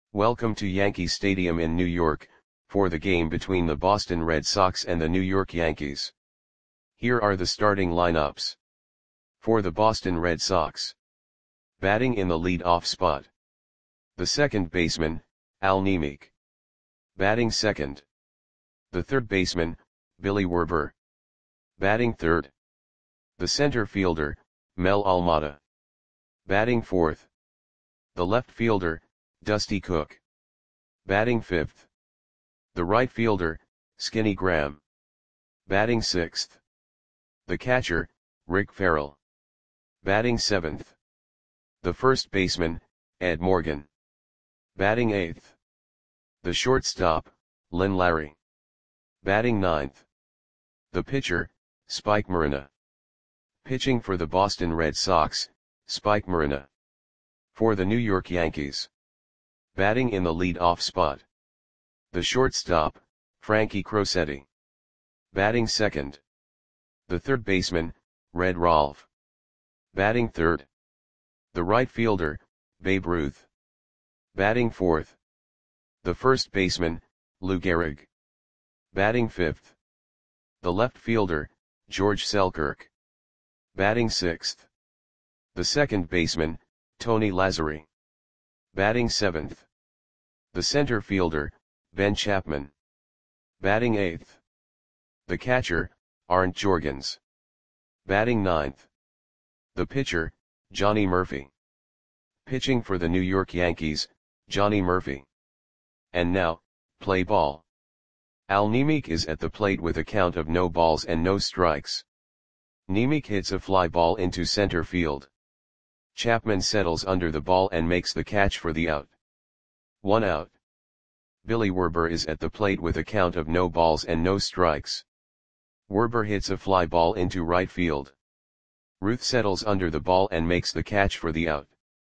Welcome to Yankee Stadium in New York, for the game between the Boston Red Sox and the New York Yankees. Here are the starting lineups. For the Boston Red Sox. Batting in the lead-off spot. The second baseman, Al Nemiek. Batting second. The third baseman, Billy Werber. Batting third. The center fielder, Mel Almada. Batting fourth. The left fielder, Dusty Cook. Batting fifth. The right fielder, Skinny Graham. Batting sixth. The catcher, Rick Ferrell. Batting seventh. The first baseman, Ed Morgan. Batting eighth. The shortstop, Lynn Larry. Batting ninth. The pitcher, Spike Marina. Pitching for the Boston Red Sox, Spike Marina. For the New York Yankees. Batting in the lead-off spot. The shortstop, Frankie Crosetti. Batting second. The third baseman, Red Rolfe. Batting third. The right fielder, Babe Ruth. Batting fourth. The first baseman, Lou Gehrig. Batting fifth. The left fielder, George Selkirk. Batting sixth. The second baseman, Tony Lazzeri. Batting seventh. The center fielder, Ben Chapman. Batting eighth. The catcher, Arndt Jorgens. Batting ninth. The pitcher, Johnny Murphy. Pitching for the New York Yankees, Johnny Murphy. And now, play ball. Al Nemiek is at the plate with a count of no balls and no strikes. Nemiek hits a fly ball into center field. Chapman settles under the ball and makes the catch for the out. 1 out. Billy Werber is at the plate with a count of no balls and no strikes. Werber hits a fly ball into right field. Ruth settles under the ball and makes the catch for the out.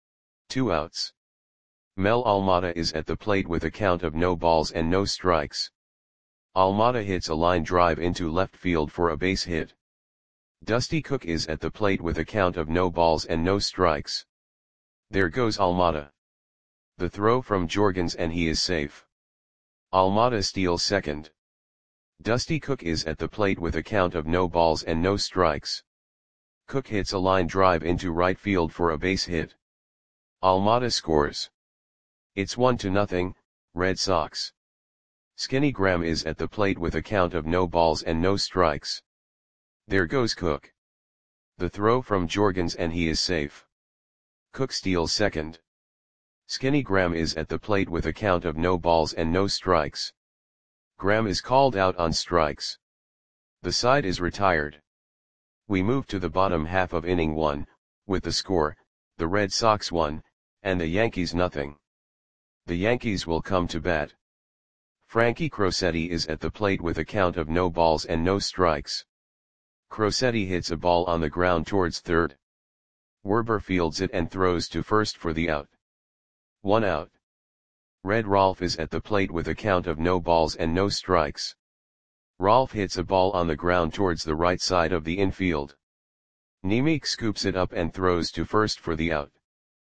2 outs. Mel Almada is at the plate with a count of no balls and no strikes. Almada hits a line drive into left field for a base hit. Dusty Cook is at the plate with a count of no balls and no strikes. There goes Almada. The throw from Jorgens and he is safe. Almada steals second. Dusty Cook is at the plate with a count of no balls and no strikes. Cook hits a line drive into right field for a base hit. Almada scores. It's 1-0, Red Sox. Skinny Graham is at the plate with a count of no balls and no strikes. There goes Cook. The throw from Jorgens and he is safe. Cook steals second. Skinny Graham is at the plate with a count of no balls and no strikes. Graham is called out on strikes. The side is retired. We move to the bottom half of inning 1, with the score, the Red Sox 1, and the Yankees nothing. The Yankees will come to bat. Frankie Crosetti is at the plate with a count of no balls and no strikes. Crosetti hits a ball on the ground towards third. Werber fields it and throws to first for the out. 1 out. Red Rolfe is at the plate with a count of no balls and no strikes. Rolfe hits a ball on the ground towards the right side of the infield. Nemiek scoops it up and throws to first for the out.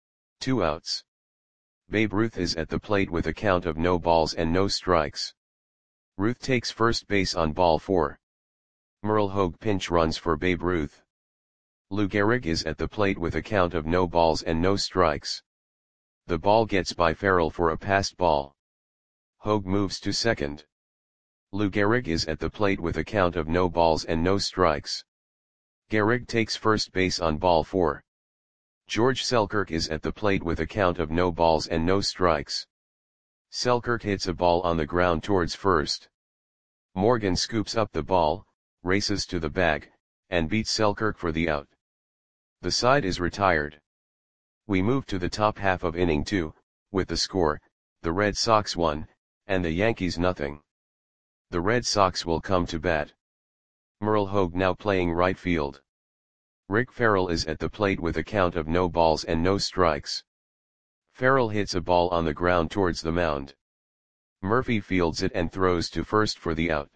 2 outs. Babe Ruth is at the plate with a count of no balls and no strikes. Ruth takes first base on ball 4. Merle Hogue pinch runs for Babe Ruth. Lou Gehrig is at the plate with a count of no balls and no strikes. The ball gets by Ferrell for a passed ball. Hogue moves to second. Lou Gehrig is at the plate with a count of no balls and no strikes. Gehrig takes first base on ball 4. George Selkirk is at the plate with a count of no balls and no strikes. Selkirk hits a ball on the ground towards first. Morgan scoops up the ball, races to the bag, and beats Selkirk for the out. The side is retired. We move to the top half of inning 2, with the score, the Red Sox 1, and the Yankees nothing. The Red Sox will come to bat. Merle Hogue now playing right field. Rick Ferrell is at the plate with a count of no balls and no strikes. Ferrell hits a ball on the ground towards the mound. Murphy fields it and throws to first for the out.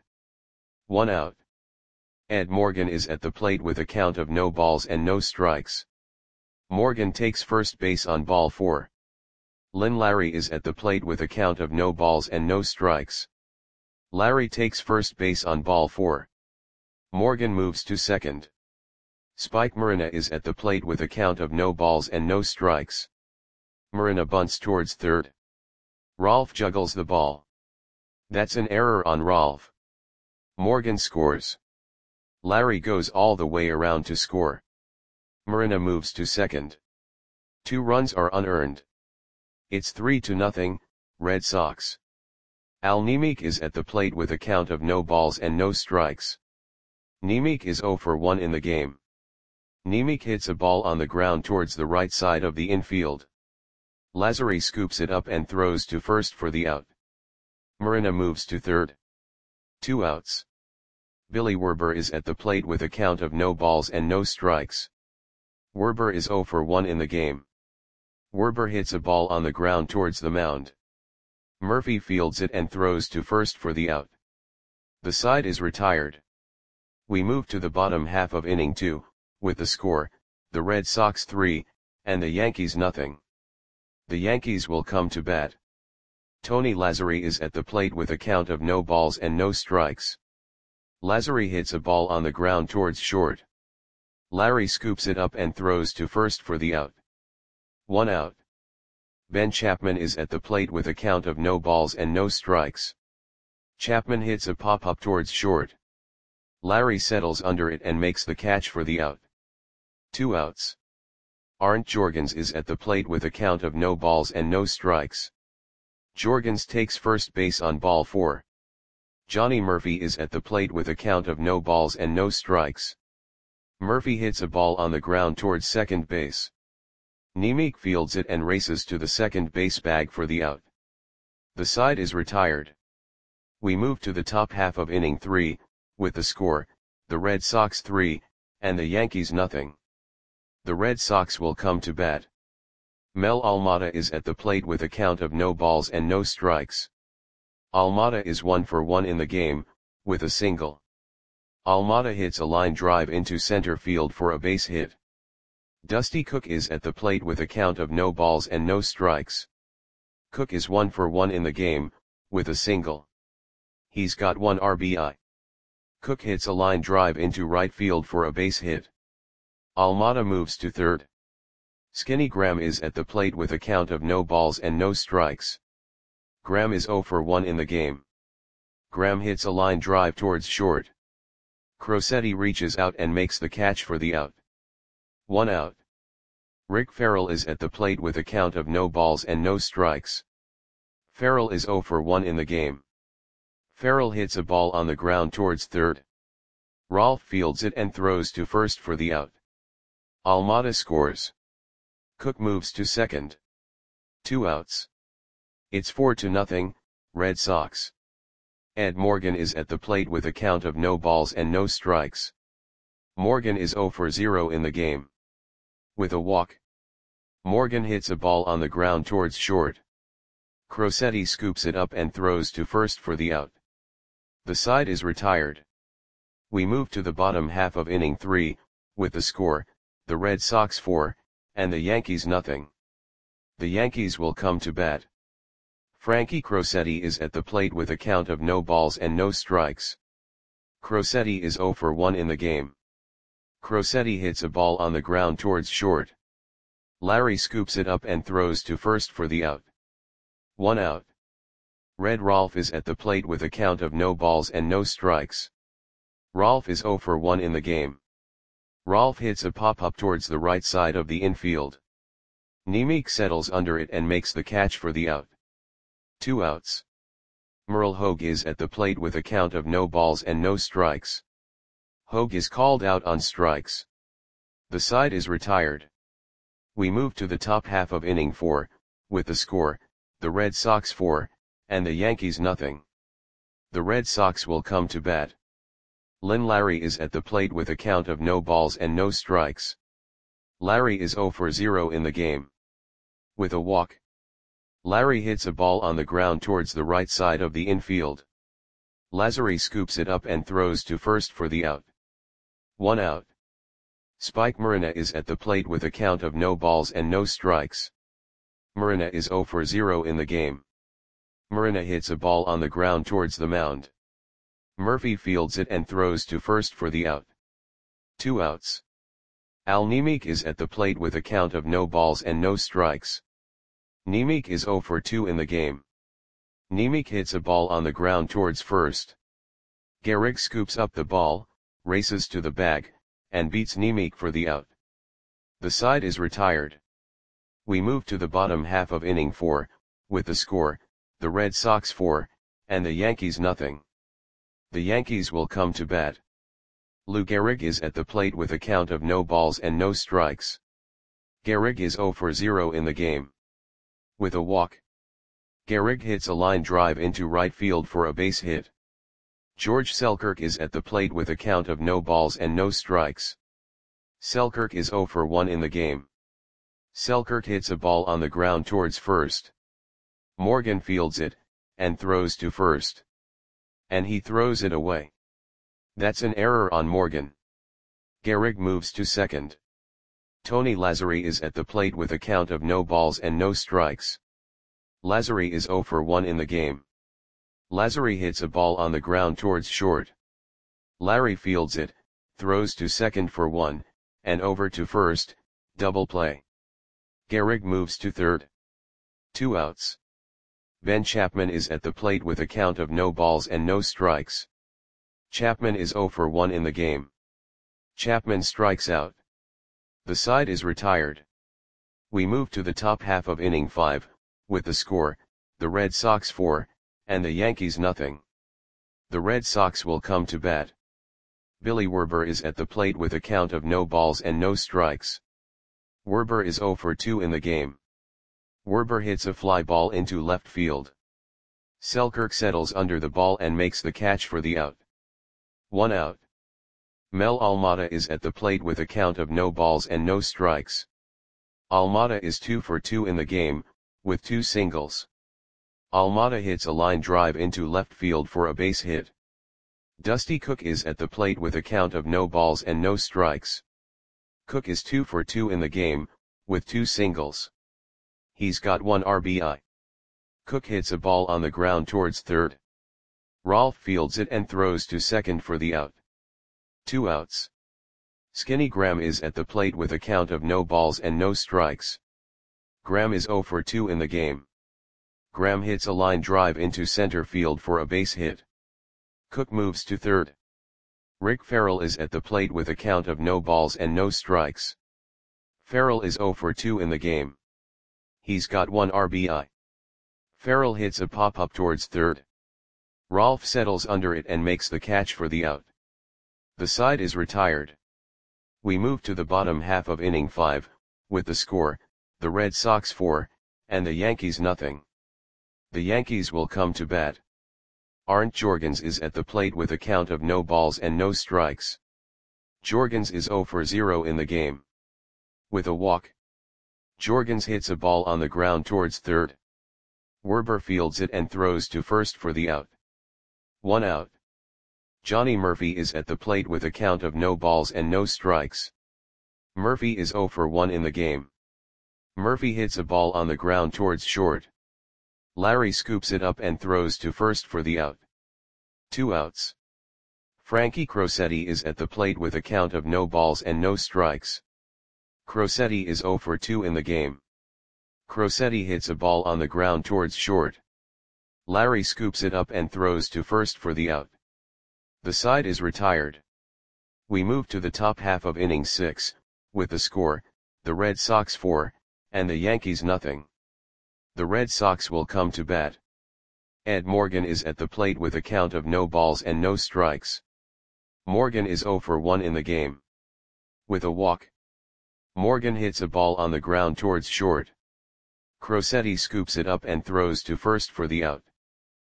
1 out. Ed Morgan is at the plate with a count of no balls and no strikes. Morgan takes first base on ball 4. Lynn Larry is at the plate with a count of no balls and no strikes. Larry takes first base on ball 4. Morgan moves to second. Spike Marina is at the plate with a count of no balls and no strikes. Marina bunts towards third. Rolf juggles the ball. That's an error on Rolf. Morgan scores. Larry goes all the way around to score. Marina moves to second. 2 runs are unearned. It's 3-0, Red Sox. Al Nemec is at the plate with a count of no balls and no strikes. Nemec is 0 for 1 in the game. Nemec hits a ball on the ground towards the right side of the infield. Lazzari scoops it up and throws to first for the out. Marina moves to third. 2 outs. Billy Werber is at the plate with a count of no balls and no strikes. Werber is 0 for 1 in the game. Werber hits a ball on the ground towards the mound. Murphy fields it and throws to first for the out. The side is retired. We move to the bottom half of inning 2, with the score, the Red Sox 3, and the Yankees nothing. The Yankees will come to bat. Tony Lazzari is at the plate with a count of no balls and no strikes. Lazzari hits a ball on the ground towards short. Larry scoops it up and throws to first for the out. 1 out. Ben Chapman is at the plate with a count of no balls and no strikes. Chapman hits a pop-up towards short. Larry settles under it and makes the catch for the out. 2 outs. Arndt Jorgens is at the plate with a count of no balls and no strikes. Jorgens takes first base on ball 4. Johnny Murphy is at the plate with a count of no balls and no strikes. Murphy hits a ball on the ground towards second base. Nemec fields it and races to the second base bag for the out. The side is retired. We move to the top half of inning 3, with the score, the Red Sox 3, and the Yankees nothing. The Red Sox will come to bat. Mel Almada is at the plate with a count of no balls and no strikes. Almada is 1 for 1 in the game, with a single. Almada hits a line drive into center field for a base hit. Dusty Cook is at the plate with a count of no balls and no strikes. Cook is 1 for 1 in the game, with a single. He's got 1 RBI. Cook hits a line drive into right field for a base hit. Almada moves to third. Skinny Graham is at the plate with a count of no balls and no strikes. Graham is 0 for 1 in the game. Graham hits a line drive towards short. Crosetti reaches out and makes the catch for the out. 1 out. Rick Farrell is at the plate with a count of no balls and no strikes. Farrell is 0 for 1 in the game. Farrell hits a ball on the ground towards third. Rolf fields it and throws to first for the out. Almada scores. Cook moves to second. 2 outs. It's 4-0, Red Sox. Ed Morgan is at the plate with a count of no balls and no strikes. Morgan is 0 for 0 in the game. With a walk. Morgan hits a ball on the ground towards short. Crosetti scoops it up and throws to first for the out. The side is retired. We move to the bottom half of inning 3, with the score, the Red Sox 4, and the Yankees nothing. The Yankees will come to bat. Frankie Crosetti is at the plate with a count of no balls and no strikes. Crosetti is 0 for 1 in the game. Crosetti hits a ball on the ground towards short. Larry scoops it up and throws to first for the out. 1 out. Red Rolf is at the plate with a count of no balls and no strikes. Rolf is 0 for 1 in the game. Rolf hits a pop-up towards the right side of the infield. Nemec settles under it and makes the catch for the out. 2 outs. Merle Hogue is at the plate with a count of no balls and no strikes. Hogue is called out on strikes. The side is retired. We move to the top half of inning 4, with the score, the Red Sox 4, and the Yankees nothing. The Red Sox will come to bat. Lynn Larry is at the plate with a count of no balls and no strikes. Larry is 0 for 0 in the game. With a walk. Larry hits a ball on the ground towards the right side of the infield. Lazzari scoops it up and throws to first for the out. 1 out. Spike Marina is at the plate with a count of no balls and no strikes. Marina is 0 for 0 in the game. Marina hits a ball on the ground towards the mound. Murphy fields it and throws to first for the out. 2 outs. Al Nemec is at the plate with a count of no balls and no strikes. Nemec is 0 for 2 in the game. Nemec hits a ball on the ground towards first. Gehrig scoops up the ball, races to the bag, and beats Nemec for the out. The side is retired. We move to the bottom half of inning 4, with the score, the Red Sox 4, and the Yankees nothing. The Yankees will come to bat. Lou Gehrig is at the plate with a count of no balls and no strikes. Gehrig is 0 for 0 in the game. With a walk. Gehrig hits a line drive into right field for a base hit. George Selkirk is at the plate with a count of no balls and no strikes. Selkirk is 0 for 1 in the game. Selkirk hits a ball on the ground towards first. Morgan fields it, and throws to first. And he throws it away. That's an error on Morgan. Gehrig moves to second. Tony Lazzeri is at the plate with a count of no balls and no strikes. Lazzeri is 0 for 1 in the game. Lazzeri hits a ball on the ground towards short. Larry fields it, throws to second for 1, and over to first, double play. Gehrig moves to third. 2 outs. Ben Chapman is at the plate with a count of no balls and no strikes. Chapman is 0 for 1 in the game. Chapman strikes out. The side is retired. We move to the top half of inning 5, with the score, the Red Sox 4, and the Yankees nothing. The Red Sox will come to bat. Billy Werber is at the plate with a count of no balls and no strikes. Werber is 0 for 2 in the game. Werber hits a fly ball into left field. Selkirk settles under the ball and makes the catch for the out. 1 out. Mel Almada is at the plate with a count of no balls and no strikes. Almada is 2 for 2 in the game, with 2 singles. Almada hits a line drive into left field for a base hit. Dusty Cook is at the plate with a count of no balls and no strikes. Cook is 2 for 2 in the game, with 2 singles. He's got 1 RBI. Cook hits a ball on the ground towards third. Rolfe fields it and throws to second for the out. 2 outs. Skinny Graham is at the plate with a count of no balls and no strikes. Graham is 0 for 2 in the game. Graham hits a line drive into center field for a base hit. Cook moves to third. Rick Farrell is at the plate with a count of no balls and no strikes. Farrell is 0 for 2 in the game. He's got 1 RBI. Farrell hits a pop-up towards third. Rolfe settles under it and makes the catch for the out. The side is retired. We move to the bottom half of inning 5, with the score, the Red Sox 4, and the Yankees nothing. The Yankees will come to bat. Arndt Jorgens is at the plate with a count of no balls and no strikes. Jorgens is 0 for 0 in the game. With a walk. Jorgens hits a ball on the ground towards third. Werber fields it and throws to first for the out. 1 out. Johnny Murphy is at the plate with a count of no balls and no strikes. Murphy is 0 for 1 in the game. Murphy hits a ball on the ground towards short. Larry scoops it up and throws to first for the out. 2 outs. Frankie Crosetti is at the plate with a count of no balls and no strikes. Crosetti is 0 for 2 in the game. Crosetti hits a ball on the ground towards short. Larry scoops it up and throws to first for the out. The side is retired. We move to the top half of inning 6, with the score, the Red Sox 4, and the Yankees nothing. The Red Sox will come to bat. Ed Morgan is at the plate with a count of no balls and no strikes. Morgan is 0 for 1 in the game. With a walk. Morgan hits a ball on the ground towards short. Crosetti scoops it up and throws to first for the out.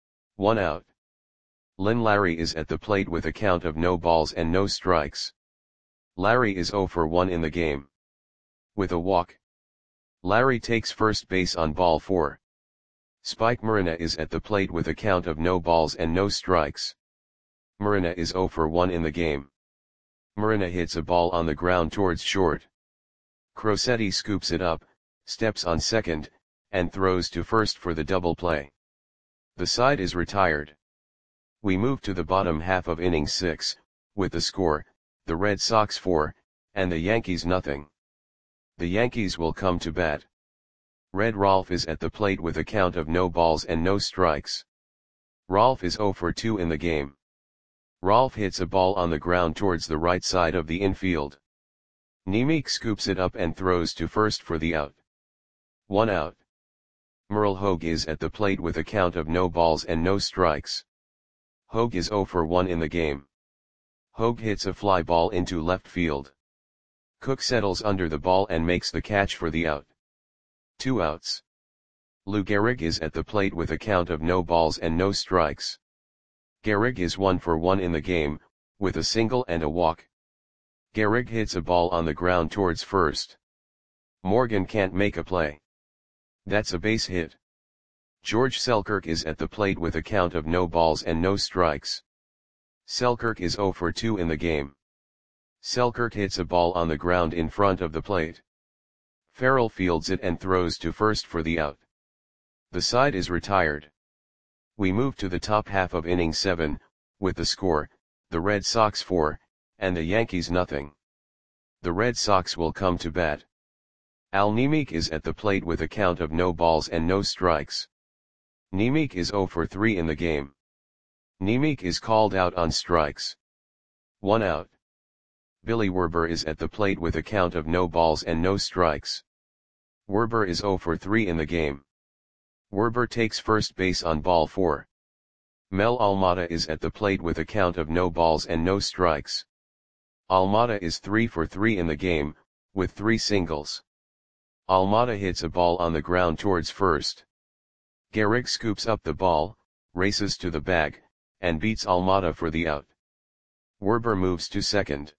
1 out. Lynn Larry is at the plate with a count of no balls and no strikes. Larry is 0 for 1 in the game. With a walk. Larry takes first base on ball 4. Spike Marina is at the plate with a count of no balls and no strikes. Marina is 0 for 1 in the game. Marina hits a ball on the ground towards short. Crosetti scoops it up, steps on second, and throws to first for the double play. The side is retired. We move to the bottom half of inning 6, with the score, the Red Sox 4, and the Yankees nothing. The Yankees will come to bat. Red Rolf is at the plate with a count of no balls and no strikes. Rolf is 0 for 2 in the game. Rolf hits a ball on the ground towards the right side of the infield. Nemec scoops it up and throws to first for the out. 1 out. Merle Hogue is at the plate with a count of no balls and no strikes. Hogue is 0 for 1 in the game. Hogue hits a fly ball into left field. Cook settles under the ball and makes the catch for the out. 2 outs. Lou Gehrig is at the plate with a count of no balls and no strikes. Gehrig is 1 for 1 in the game, with a single and a walk. Gehrig hits a ball on the ground towards first. Morgan can't make a play. That's a base hit. George Selkirk is at the plate with a count of no balls and no strikes. Selkirk is 0 for 2 in the game. Selkirk hits a ball on the ground in front of the plate. Farrell fields it and throws to first for the out. The side is retired. We move to the top half of inning 7, with the score, the Red Sox 4, and the Yankees nothing. The Red Sox will come to bat. Al Nemec is at the plate with a count of no balls and no strikes. Nemec is 0 for 3 in the game. Nemec is called out on strikes. 1 out. Billy Werber is at the plate with a count of no balls and no strikes. Werber is 0 for 3 in the game. Werber takes first base on ball 4. Mel Almada is at the plate with a count of no balls and no strikes. Almada is 3 for 3 in the game, with 3 singles. Almada hits a ball on the ground towards first. Gehrig scoops up the ball, races to the bag, and beats Almada for the out. Werber moves to second.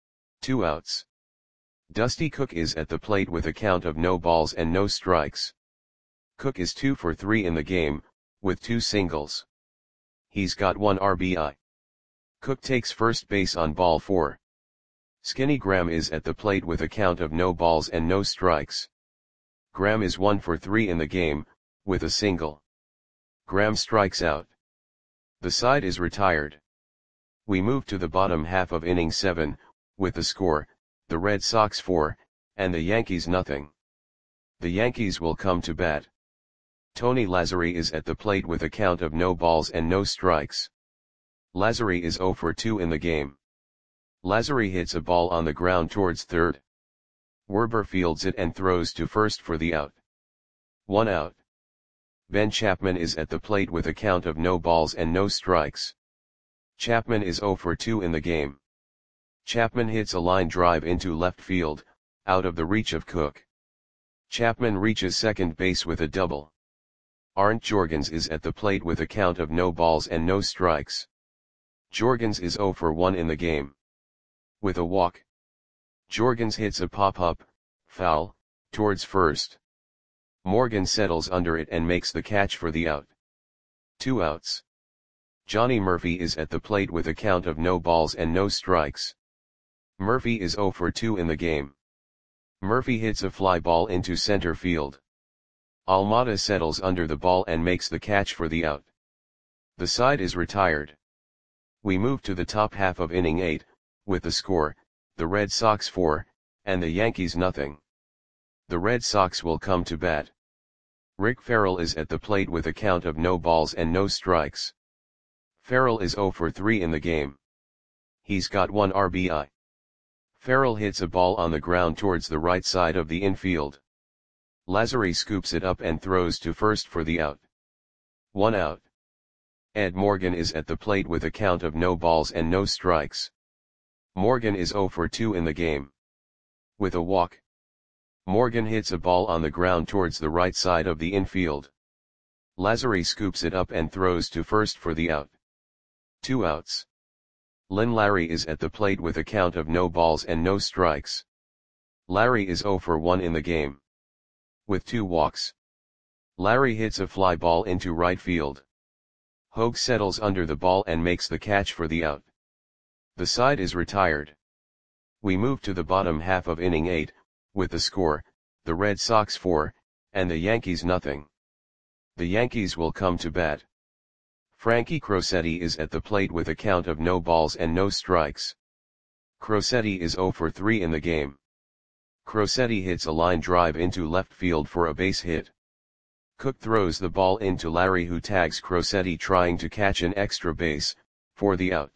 2 outs. Dusty Cook is at the plate with a count of no balls and no strikes. Cook is 2 for 3 in the game, with 2 singles. He's got 1 RBI. Cook takes first base on ball 4. Skinny Graham is at the plate with a count of no balls and no strikes. Graham is 1 for 3 in the game, with a single. Graham strikes out. The side is retired. We move to the bottom half of inning 7, with the score, the Red Sox 4, and the Yankees nothing. The Yankees will come to bat. Tony Lazzeri is at the plate with a count of no balls and no strikes. Lazzeri is 0 for 2 in the game. Lazzeri hits a ball on the ground towards third. Werber fields it and throws to first for the out. 1 out. Ben Chapman is at the plate with a count of no balls and no strikes. Chapman is 0 for 2 in the game. Chapman hits a line drive into left field, out of the reach of Cook. Chapman reaches second base with a double. Arndt Jorgens is at the plate with a count of no balls and no strikes. Jorgens is 0 for 1 in the game. With a walk. Jorgens hits a pop-up, foul, towards first. Morgan settles under it and makes the catch for the out. 2 outs. Johnny Murphy is at the plate with a count of no balls and no strikes. Murphy is 0 for 2 in the game. Murphy hits a fly ball into center field. Almada settles under the ball and makes the catch for the out. The side is retired. We move to the top half of inning 8, with the score, the Red Sox 4, and the Yankees nothing. The Red Sox will come to bat. Rick Farrell is at the plate with a count of no balls and no strikes. Farrell is 0 for 3 in the game. He's got 1 RBI. Farrell hits a ball on the ground towards the right side of the infield. Lazzeri scoops it up and throws to first for the out. 1 out. Ed Morgan is at the plate with a count of no balls and no strikes. Morgan is 0 for 2 in the game. With a walk. Morgan hits a ball on the ground towards the right side of the infield. Lazzeri scoops it up and throws to first for the out. 2 outs. Lynn Larry is at the plate with a count of no balls and no strikes. Larry is 0 for 1 in the game. With 2 walks. Larry hits a fly ball into right field. Hogue settles under the ball and makes the catch for the out. The side is retired. We move to the bottom half of inning 8, with the score, the Red Sox 4, and the Yankees nothing. The Yankees will come to bat. Frankie Crosetti is at the plate with a count of no balls and no strikes. Crosetti is 0 for 3 in the game. Crosetti hits a line drive into left field for a base hit. Cook throws the ball into Larry, who tags Crosetti trying to catch an extra base, for the out.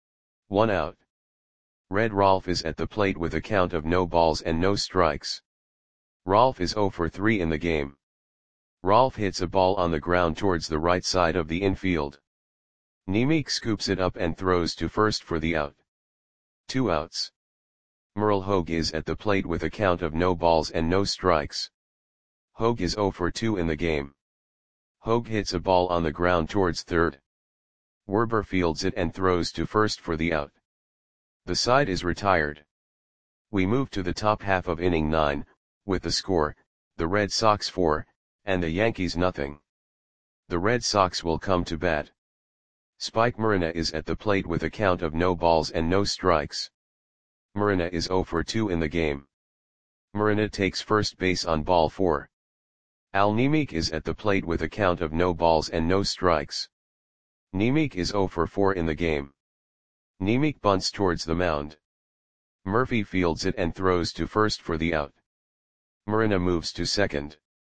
1 out. Red Rolf is at the plate with a count of no balls and no strikes. Rolf is 0 for 3 in the game. Rolf hits a ball on the ground towards the right side of the infield. Nemec scoops it up and throws to first for the out. 2 outs. Merle Hogue is at the plate with a count of no balls and no strikes. Hogue is 0 for 2 in the game. Hogue hits a ball on the ground towards third. Werber fields it and throws to first for the out. The side is retired. We move to the top half of inning 9, with the score, the Red Sox 4, and the Yankees nothing. The Red Sox will come to bat. Spike Murina is at the plate with a count of no balls and no strikes. Murina is 0 for 2 in the game. Murina takes first base on ball 4. Al Nemec is at the plate with a count of no balls and no strikes. Nemec is 0 for 4 in the game. Nemec bunts towards the mound. Murphy fields it and throws to first for the out. Murina moves to second.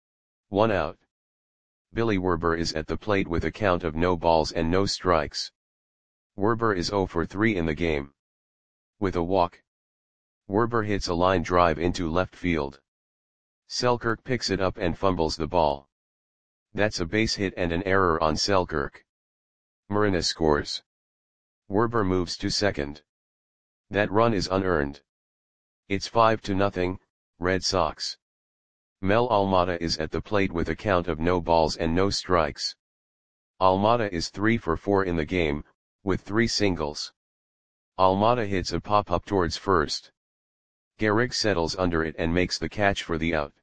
1 out. Billy Werber is at the plate with a count of no balls and no strikes. Werber is 0 for 3 in the game. With a walk, Werber hits a line drive into left field. Selkirk picks it up and fumbles the ball. That's a base hit and an error on Selkirk. Murina scores. Werber moves to second. That run is unearned. It's 5-0, Red Sox. Mel Almada is at the plate with a count of no balls and no strikes. Almada is 3 for 4 in the game, with 3 singles. Almada hits a pop-up towards first. Gehrig settles under it and makes the catch for the out.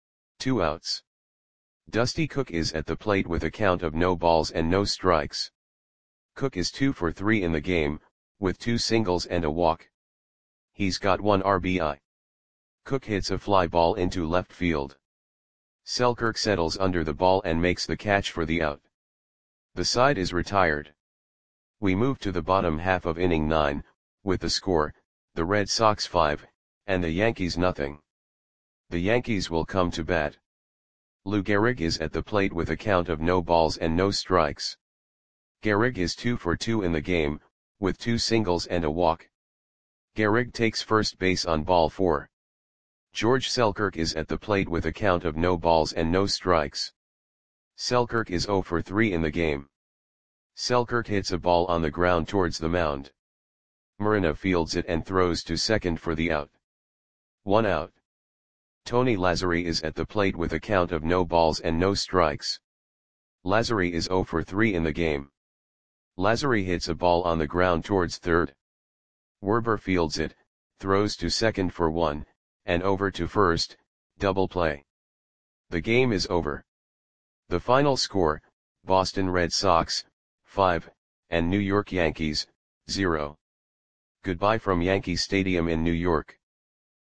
2 outs. Dusty Cook is at the plate with a count of no balls and no strikes. Cook is 2 for 3 in the game, with 2 singles and a walk. He's got 1 RBI. Cook hits a fly ball into left field. Selkirk settles under the ball and makes the catch for the out. The side is retired. We move to the bottom half of inning 9, with the score, the Red Sox 5, and the Yankees nothing. The Yankees will come to bat. Lou Gehrig is at the plate with a count of no balls and no strikes. Gehrig is 2 for 2 in the game, with 2 singles and a walk. Gehrig takes first base on ball 4. George Selkirk is at the plate with a count of no balls and no strikes. Selkirk is 0 for 3 in the game. Selkirk hits a ball on the ground towards the mound. Murina fields it and throws to second for the out. 1 out. Tony Lazzari is at the plate with a count of no balls and no strikes. Lazzari is 0 for 3 in the game. Lazzari hits a ball on the ground towards third. Werber fields it, throws to second for 1, and over to first, double play. The game is over. The final score, Boston Red Sox, 5, and New York Yankees, 0. Goodbye from Yankee Stadium in New York.